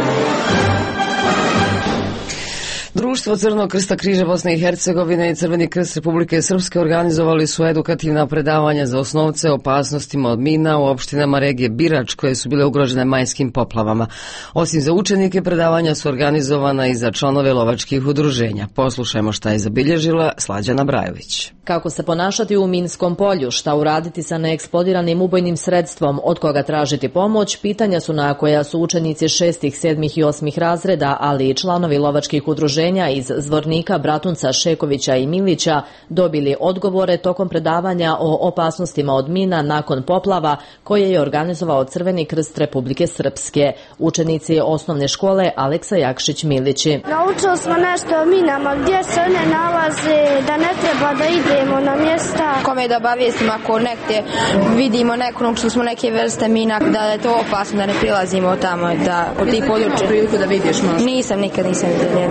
Društvo Crvenog krsta križa Bosne i Hercegovine i Crveni krst Republike Srpske organizovali su edukativna predavanja za osnovce o opasnostima od mina u opštinama regije Birač koje su bile ugrožene majskim poplavama. Osim za učenike, predavanja su organizovana i za članove lovačkih udruženja. Poslušajmo šta je zabilježila Slađana Brajović. Kako se ponašati u minskom polju, šta uraditi sa neeksplodiranim ubojnim sredstvom, od koga tražiti pomoć, pitanja su na koja su učenici šestih, sedmih i osmih razreda, ali i članovi lovačkih udruženja iz Zvornika, Bratunca, Šekovića i Milića dobili odgovore tokom predavanja o opasnostima od mina nakon poplava koje je organizovao Crveni krst Republike Srpske. Učenici osnovne škole Aleksa Jakšić Milići. Naučili smo nešto o minama, gdje se one nalaze, da ne treba da idemo na mjesta. Kome da obavijestimo ako negdje vidimo neko, naučili smo neke vrste mina, da je to opasno, da ne prilazimo tamo, da od tih područja. Priliku da vidiš možda? Nisam, nikad nisam vidjela.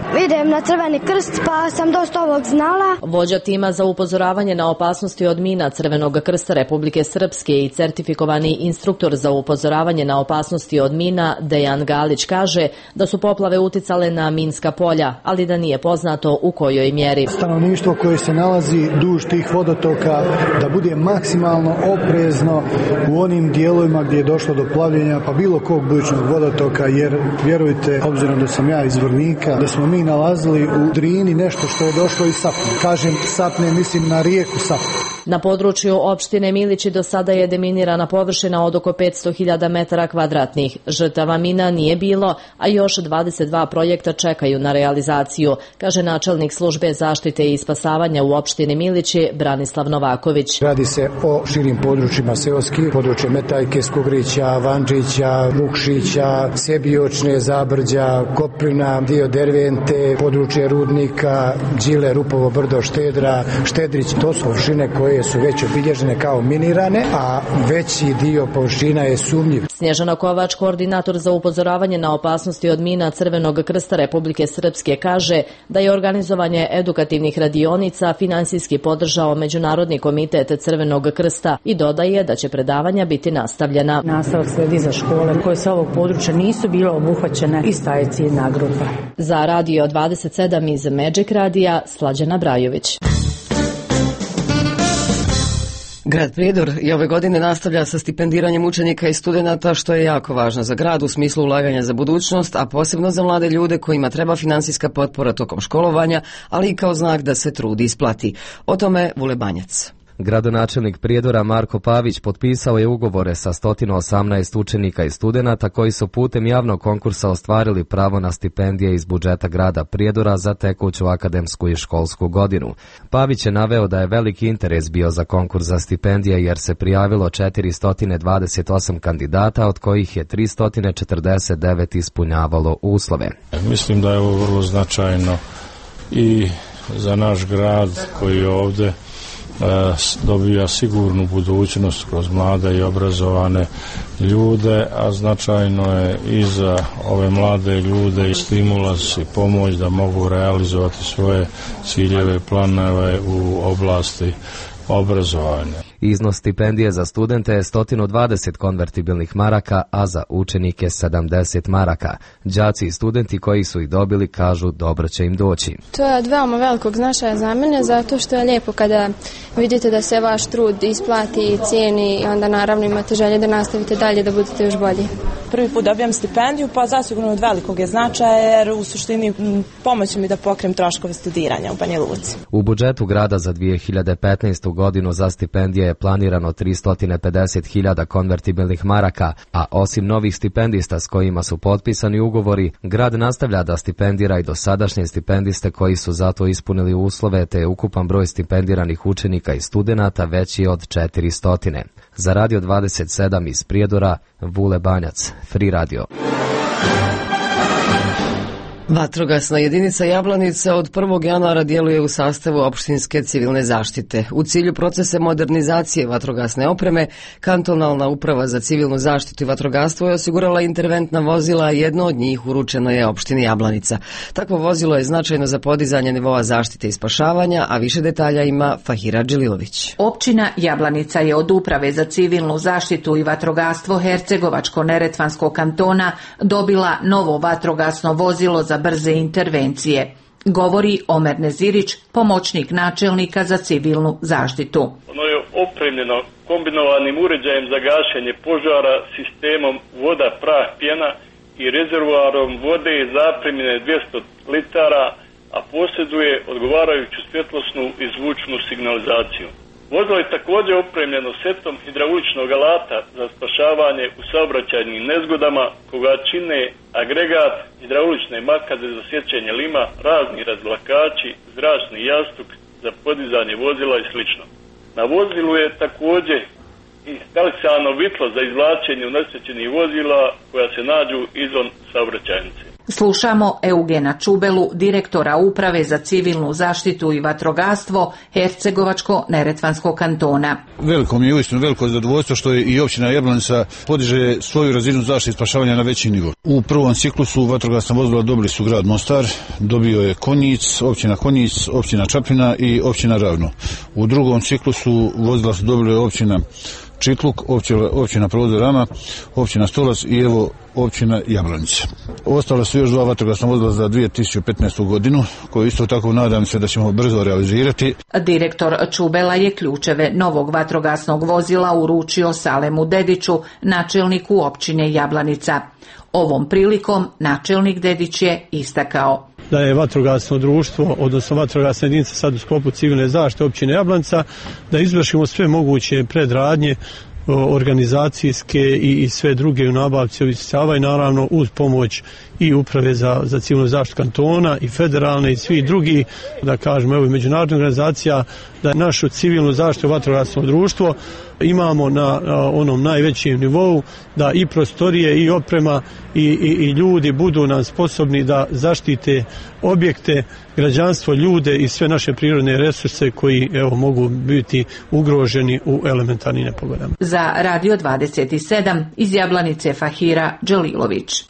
idem na Crveni krst, pa sam dosta ovog znala. Vođa tima za upozoravanje na opasnosti od mina Crvenog krsta Republike Srpske i certifikovani instruktor za upozoravanje na opasnosti od mina Dejan Galić kaže da su poplave uticale na minska polja, ali da nije poznato u kojoj mjeri. Stanovništvo koje se nalazi duž tih vodotoka da bude maksimalno oprezno u onim dijelovima gdje je došlo do plavljenja pa bilo kog bujičnog vodotoka, jer vjerujte, obzirom da sam ja iz Vrnika, da smo mi nalazili u Drini nešto što je došlo iz Sapne. Kažem Sapne, mislim na rijeku Sapne. Na području opštine Milići do sada je deminirana površina od oko petsto hiljada metara kvadratnih. Žrtava mina nije bilo, a još dvadeset dva projekta čekaju na realizaciju, kaže načelnik službe zaštite i spasavanja u opštini Milići Branislav Novaković. Radi se o širim područjima seoskih, područje Metajke, Skugrića, Vanđića, Vukšića, Sebiočne, Zabrđa, Koprina, dio Dervente, područje Rudnika, Đile, Rupovo brdo, Štedra, Štedrić. To su površine koje su već obilježene kao minirane, a veći dio površina je sumnjiv. Snježana Kovač, koordinator za upozoravanje na opasnosti od mina Crvenog krsta Republike Srpske, kaže da je organizovanje edukativnih radionica finansijski podržao Međunarodni komitet Crvenog krsta i dodaje da će predavanja biti nastavljena. Nastavak sledi za škole koje sa ovog područja nisu bile obuhvaćene, ista je ciljna grupa. Za Radio dvadeset sedam iz Magic Radija, Slađana Brajović. Grad Prijedor i ove godine nastavlja sa stipendiranjem učenika i studenata, što je jako važno za grad u smislu ulaganja za budućnost, a posebno za mlade ljude kojima treba financijska potpora tokom školovanja, ali i kao znak da se trud isplati. O tome Vule Banjac. Gradonačelnik Prijedora Marko Pavić potpisao je ugovore sa sto osamnaest učenika i studenata koji su putem javnog konkursa ostvarili pravo na stipendije iz budžeta grada Prijedora za tekuću akademsku i školsku godinu. Pavić je naveo da je veliki interes bio za konkurs za stipendije jer se prijavilo četiristo dvadeset osam kandidata, od kojih je tristo četrdeset devet ispunjavalo uslove. Mislim da je ovo vrlo značajno i za naš grad koji je ovdje dobija sigurnu budućnost kroz mlade i obrazovane ljude, a značajno je i za ove mlade ljude i stimulans i pomoć da mogu realizovati svoje ciljeve, planove u oblasti obrazovanja. Iznos stipendije za studente je sto dvadeset konvertibilnih maraka, a za učenike sedamdeset maraka. Đaci i studenti koji su ih dobili kažu dobro će im doći. To je od veoma velikog značaja za mene, zato što je lijepo kada vidite da se vaš trud isplati i cijeni i onda naravno imate želje da nastavite dalje, da budete još bolji. Prvi put dobijam stipendiju, pa zasigurno od velikog je značaja jer u suštini pomoći mi da pokrijem troškove studiranja u Banja Luci. U budžetu grada za dvije hiljade petnaestu. godinu za stipendije je planirano tristo pedeset hiljada konvertibilnih maraka, a osim novih stipendista s kojima su potpisani ugovori, grad nastavlja da stipendira i dosadašnje stipendiste koji su zato ispunili uslove, te je ukupan broj stipendiranih učenika i studenata veći od četiristo. Za Radio dvadeset sedam iz Prijedora, Vule Banjac, Free Radio. Vatrogasna jedinica Jablanica od prvog januara djeluje u sastavu opštinske civilne zaštite. U cilju procesa modernizacije vatrogasne opreme, kantonalna uprava za civilnu zaštitu i vatrogastvo je osigurala interventna vozila, a jedno od njih uručeno je opštini Jablanica. Takvo vozilo je značajno za podizanje nivoa zaštite i spašavanja, a više detalja ima Fahira Dželilović. Općina Jablanica je od uprave za civilnu zaštitu i vatrogastvo Hercegovačko-neretvanskog kantona dobila novo vatrogasno vozilo za brze intervencije, govori Omer Nezirić, pomoćnik načelnika za civilnu zaštitu. Ono je opremljeno kombinovanim uređajem za gašenje požara, sistemom voda, prah, pjena i rezervoarom vode zapremljene dvjesto litara, a posjeduje odgovarajuću svjetlosnu i zvučnu signalizaciju. Vozilo je također opremljeno setom hidrauličnog alata za spašavanje u saobraćajnim nezgodama, koga čine agregat, hidraulične makaze za sjećanje lima, razni razlakači, zračni jastuk za podizanje vozila i sl. Na vozilu je također instalisano vitlo za izvlačenje unesrećenih vozila koja se nađu izvan saobraćajnice. Slušamo Eugena Čubelu, direktora Uprave za civilnu zaštitu i vatrogastvo Hercegovačko-neretvanskog kantona. Veliko mi je uistinu veliko zadovoljstvo što je i općina Jablanica podiže svoju razinu zaštite i spašavanja na veći nivo. U prvom ciklusu vatrogasna vozila dobili su grad Mostar, dobio je Konjic, općina Konjic, općina Čapljina i općina Ravno. U drugom ciklusu vozila su dobili općina Čitluk, općina, općina Provode Rama, općina Stolac i evo općina Jablanica. Ostale su još dva vatrogasna vozila za dvije tisuće petnaestu. godinu, koje isto tako nadam se da ćemo brzo realizirati. Direktor Čubela je ključeve novog vatrogasnog vozila uručio Salemu Dediću, načelniku općine Jablanica. Ovom prilikom načelnik Dedić je istakao da je vatrogasno društvo, odnosno vatrogasna jedinica sad u sklopu civilne zaštite općine Jablanca, da izvršimo sve moguće predradnje organizacijske i, i sve druge u nabavci ovih sredstava i naravno uz pomoć i uprave za, za civilnu zaštitu kantona i federalne i svi drugi, da kažemo evo i međunarodnih organizacija, da našu civilnu zaštitu vatrogasno društvo imamo na, na onom najvećem nivou, da i prostorije i oprema i, i, i ljudi budu nam sposobni da zaštite objekte, građanstvo, ljude i sve naše prirodne resurse koji evo mogu biti ugroženi u elementarnim nepogodama. Za Radio dvadeset sedam iz Jablanice Fahira Đelilović.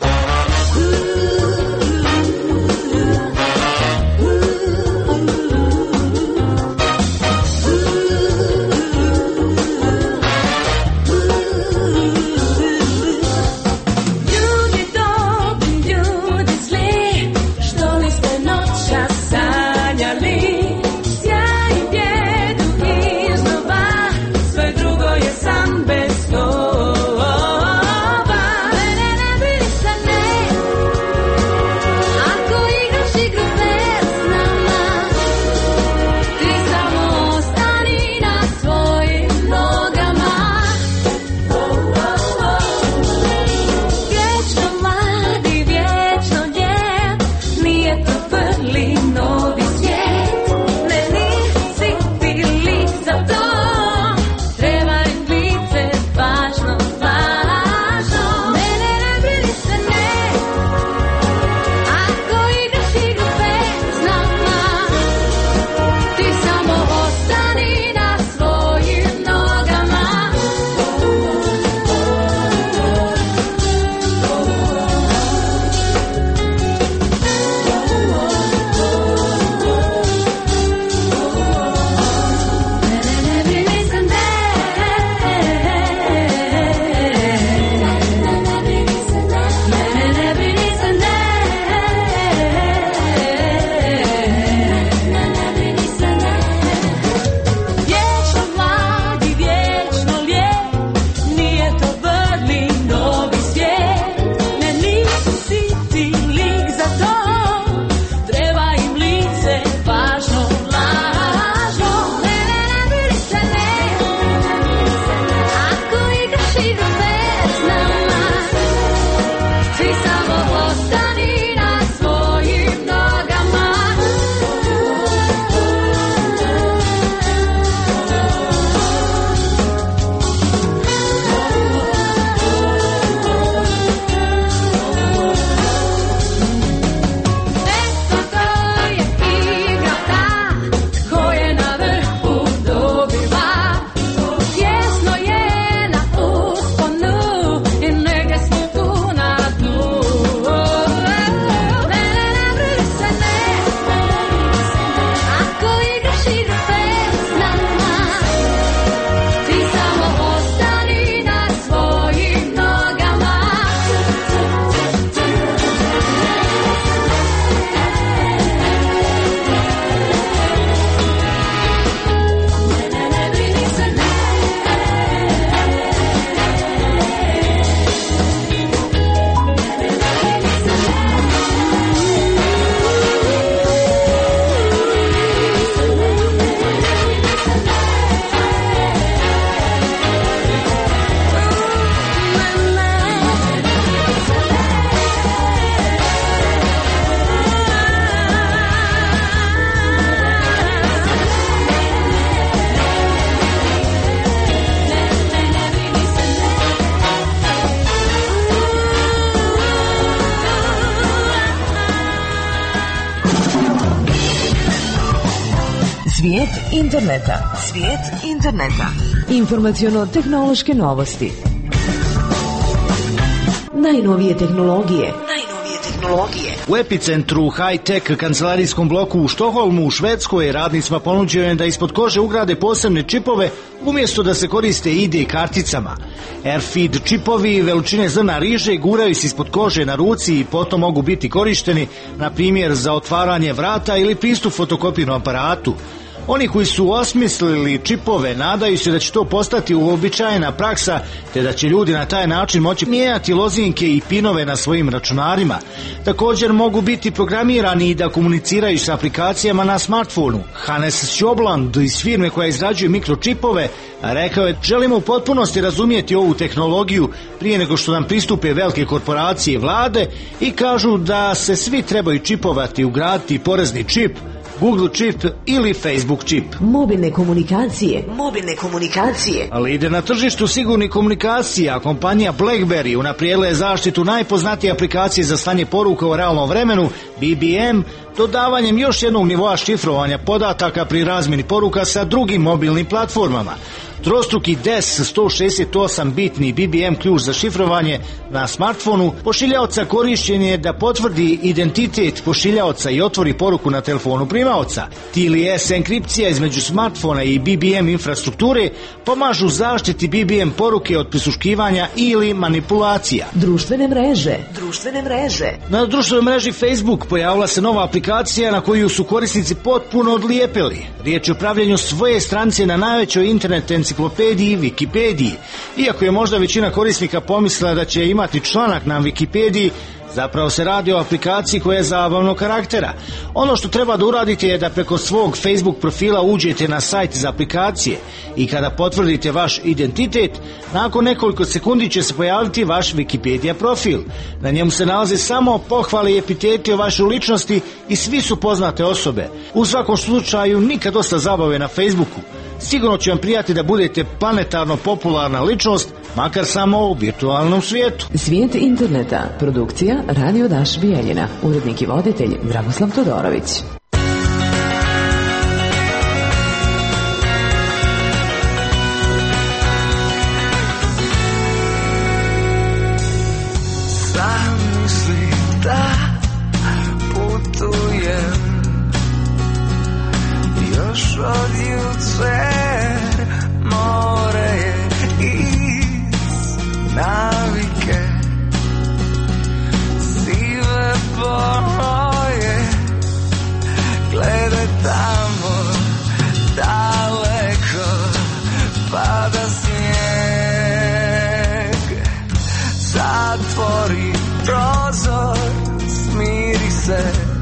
Svijet interneta. Svijet interneta. Informaciono-tehnološke novosti. Najnovije tehnologije. Najnovije tehnologije. U epicentru high-tech kancelarijskom bloku u Štokholmu u Švedskoj radnicima ponuđeno je da ispod kože ugrade posebne čipove umjesto da se koriste I D karticama. AirFeed čipovi veličine zrna riže guraju se ispod kože na ruci i potom mogu biti korišteni, na primjer, za otvaranje vrata ili pristup fotokopirnom aparatu. Oni koji su osmislili čipove nadaju se da će to postati uobičajena praksa, te da će ljudi na taj način moći mijenjati lozinke i pinove na svojim računarima. Također mogu biti programirani i da komuniciraju sa aplikacijama na smartfonu. Hannes Sjobland iz firme koja izrađuje mikročipove rekao je: želimo u potpunosti razumjeti ovu tehnologiju prije nego što nam pristupe velike korporacije i vlade i kažu da se svi trebaju čipovati, ugraditi porezni čip, Google čip ili Facebook čip. Mobilne komunikacije. Mobilne komunikacije. Ali ide na tržištu sigurnih komunikacija. Kompanija BlackBerry unaprijedila je zaštitu najpoznatije aplikacije za slanje poruka u realnom vremenu, B B M, dodavanjem još jednog nivoa šifrovanja podataka pri razmjeni poruka sa drugim mobilnim platformama. Trostruki D E S sto šezdeset osam bitni B B M ključ za šifrovanje na smartfonu pošiljaoca korišćen je da potvrdi identitet pošiljaoca i otvori poruku na telefonu primaoca. T L S enkripcija između smartfona i B B M infrastrukture pomažu zaštiti B B M poruke od prisluškivanja ili manipulacija. Društvene mreže. Društvene mreže. Na društvenoj mreži Facebook pojavila se nova aplikacija na koju su korisnici potpuno odlijepili. Riječ je o pravljenju svoje stranice na najvećoj internet enciklopediji Wikipediji. Iako je možda većina korisnika pomislila da će imati članak na Wikipediji, zapravo se radi o aplikaciji koja je zabavnog karaktera. Ono što treba da uradite je da preko svog Facebook profila uđete na sajt za aplikacije i kada potvrdite vaš identitet, nakon nekoliko sekundi će se pojaviti vaš Wikipedia profil. Na njemu se nalaze samo pohvale i epiteti o vašoj ličnosti i svi su poznate osobe. U svakom slučaju nikad dosta zabave na Facebooku. Sigurno će vam prijati da budete planetarno popularna ličnost, makar samo u virtualnom svijetu. Svijet interneta. Produkcija Radio Daš Bijeljina. Urednik i voditelj Dragoslav Todorović. Zamisli da putujem još od jučer, more je iz navike, sive boje, glede tamo daleko pada snijeg. Zatvori prozor, smiri se,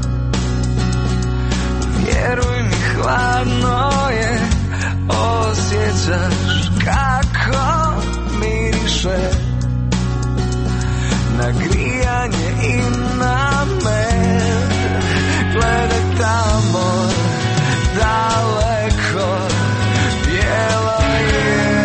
vjeruj mi, hladno je, osjećaš kako miriše na grijanje i na med. Gledaj tamo daleko, bijelo je.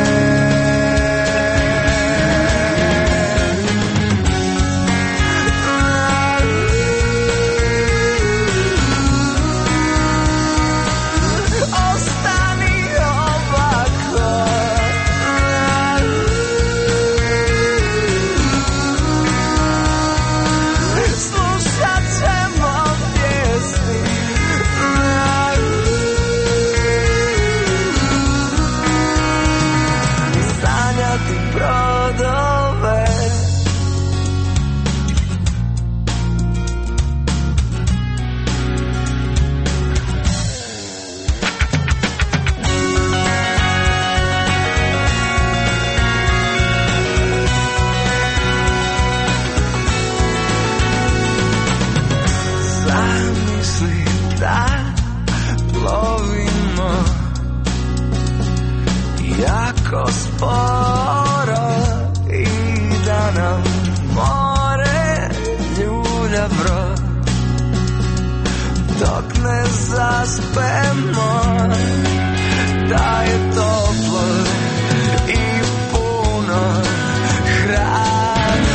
Jako sporo i da nam more ljulja brod, dok ne zaspemo, da je toplo i puno hrane.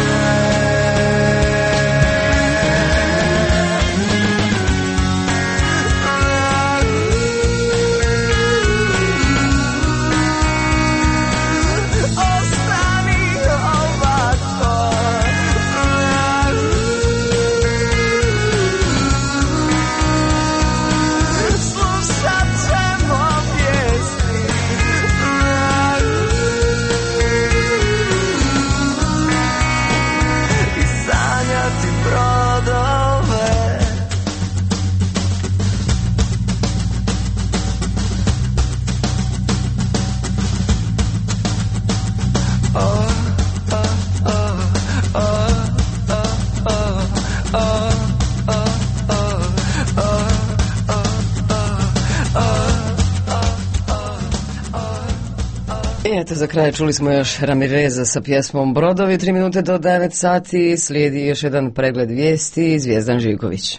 I eto, za kraj čuli smo još Ramireza sa pjesmom Brodovi, tri minute do devet sati, slijedi još jedan pregled vijesti, Zvijezdan Živković.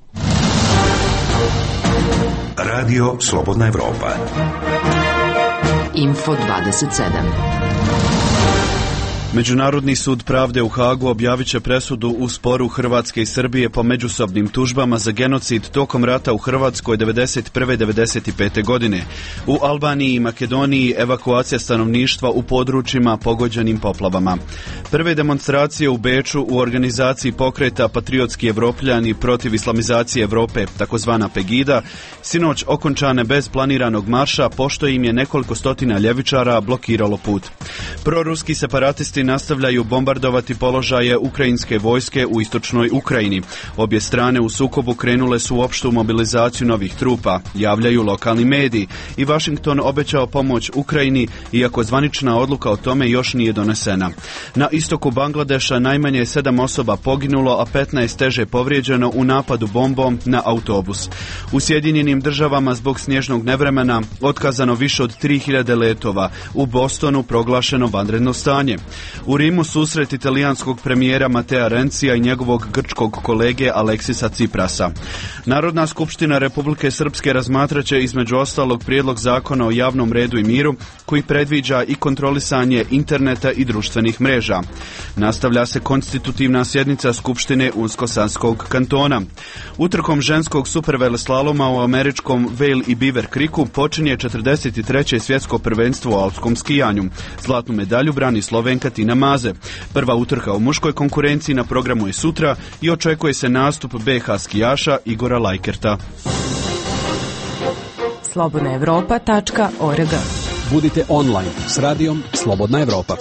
Radio Slobodna Evropa. Info dvadeset sedam. Međunarodni sud pravde u Hagu objavit će presudu u sporu Hrvatske i Srbije po međusobnim tužbama za genocid tokom rata u Hrvatskoj devedeset prve i devedeset pete. godine. U Albaniji i Makedoniji evakuacija stanovništva u područjima pogođenim poplavama. Prve demonstracije u Beču u organizaciji pokreta Patriotski Evropljani protiv islamizacije Evrope, takozvana Pegida, sinoć okončane bez planiranog marša, pošto im je nekoliko stotina ljevičara blokiralo put. Proruski separatisti nastavljaju bombardovati položaje ukrajinske vojske u istočnoj Ukrajini. Obje strane u sukobu krenule su u opštu mobilizaciju novih trupa, javljaju lokalni mediji, i Washington obećao pomoć Ukrajini, iako zvanična odluka o tome još nije donesena. Na istoku Bangladeša najmanje je sedam osoba poginulo, a petnaest teže povrijeđeno u napadu bombom na autobus. U Sjedinjenim državama zbog snježnog nevremena otkazano više od tri hiljade letova, u Bostonu proglašeno vanredno stanje. U Rimu susret italijanskog premijera Matea Rencija i njegovog grčkog kolege Aleksisa Ciprasa. Narodna skupština Republike Srpske razmatraće između ostalog prijedlog zakona o javnom redu i miru, koji predviđa i kontrolisanje interneta i društvenih mreža. Nastavlja se konstitutivna sjednica Skupštine Unsko-Sanskog kantona. Utrkom ženskog superveleslaloma u američkom Vail i Beaver Creeku počinje četrdeset treće svjetsko prvenstvo u alpskom skijanju. Zlatnu medalju brani Slovenka Tina Maze. Prva utrka u muškoj konkurenciji na programu je sutra i očekuje se nastup be ha skijaša Igora Lajkerta. slobodna evropa tačka org. Budite online s radijom Slobodna Evropa.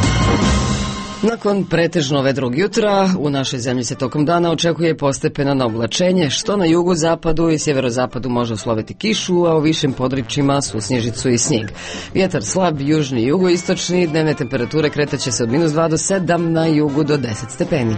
Nakon pretežno vedrog jutra, u našoj zemlji se tokom dana očekuje postepeno naoblačenje, što na jugu, zapadu i sjeverozapadu može usloviti kišu, a u višim područjima susnježicu i snijeg. Vjetar slab, južni i jugoistočni, dnevne temperature kretaće se od minus dva do sedam, na jugu do deset stepeni.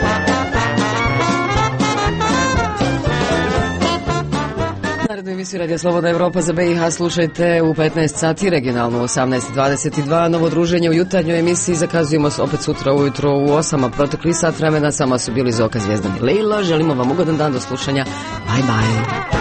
Narednu emisiju Radija Slobodna Evropa za be i ha slušajte u petnaest sati, regionalno u osamnaest dvadeset dva. Novo druženje u jutarnjoj emisiji zakazujemo opet sutra ujutro u osam, a protekli sat vremena sama su bili Zoka, Zvijezdan i Lejla. Želimo vam ugodan dan, do slušanja. Bye bye.